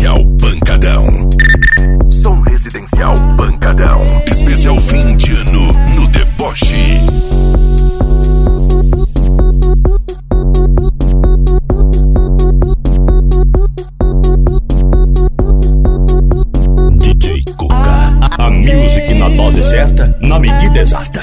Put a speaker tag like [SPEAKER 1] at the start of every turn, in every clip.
[SPEAKER 1] residencial Pancadão. Som residencial Pancadão. Especial fim de ano no deboche.
[SPEAKER 2] DJ Cuca, a music na dose certa, na medida exata.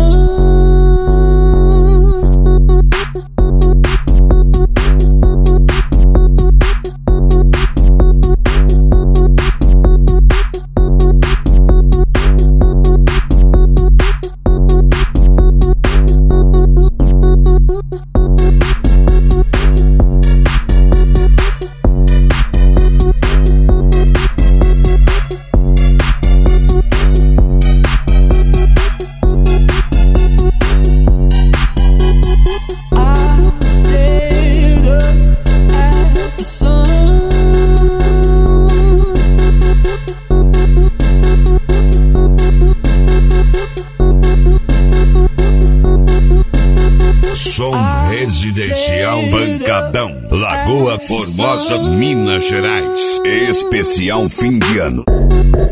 [SPEAKER 1] Som residencial Pancadão, Lagoa Formosa, Minas Gerais. Especial fim de ano.